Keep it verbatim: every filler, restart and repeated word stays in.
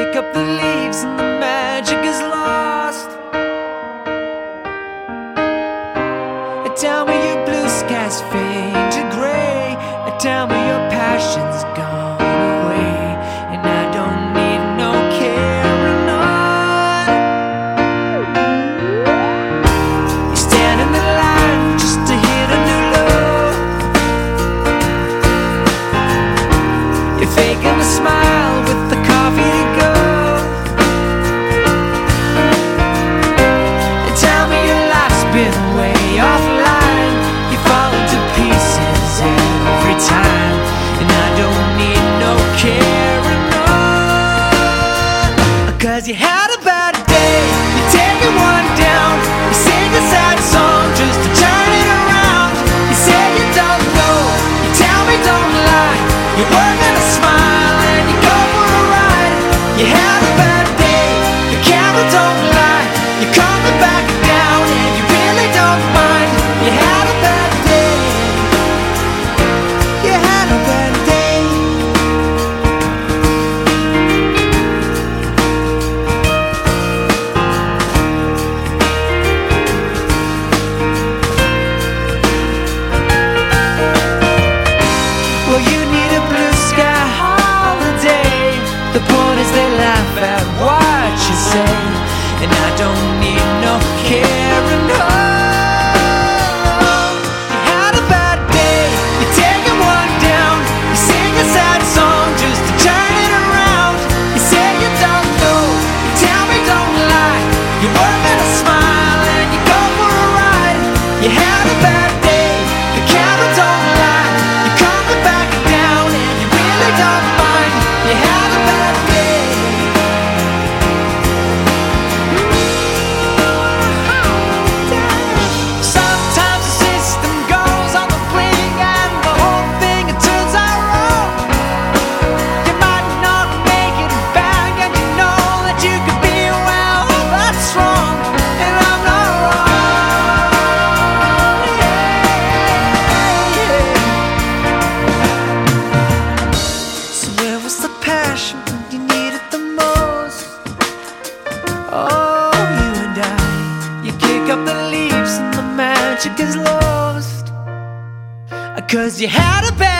kick up the leaves and the magic is lost. Tell me your blue skies fade to gray. Tell me your passion's gone away, and I don't need no carrying on. You stand in the line just to hit a new low. You're faking a smile with the coffee to go. And tell me your life's been way offline. You fall into pieces every time, and I don't need no carrying on. Cause you had a bad day, you're taking one down. You sing a sad song just to turn it around. You say you don't know, you tell me don't lie. You're working a smile and you go for a ride. You had a bad day, the camera don't lie. You're coming back down and you really don't mind. You had a bad day, you had a bad day. Well, you need a blue sky holiday. The point is they laugh at what you say, and I don't need no carrying on. You had a bad day, you're taking one down. You sing a sad song just to turn it around. You say you don't know, you tell me don't lie. You're working a smile and you go for a ride. You had a bad day, the camera don't lie. You're coming back down and you really don't mind. You had a bad day. Sometimes the system goes on the blink and the whole thing it turns out wrong. You might not make it back and you know that you could be well, that's wrong, and I'm not wrong. Yeah, yeah. So where was the passion when you needed the most? Oh, you and I, you kick up the leaves and the magic is lost. Cause you had a bad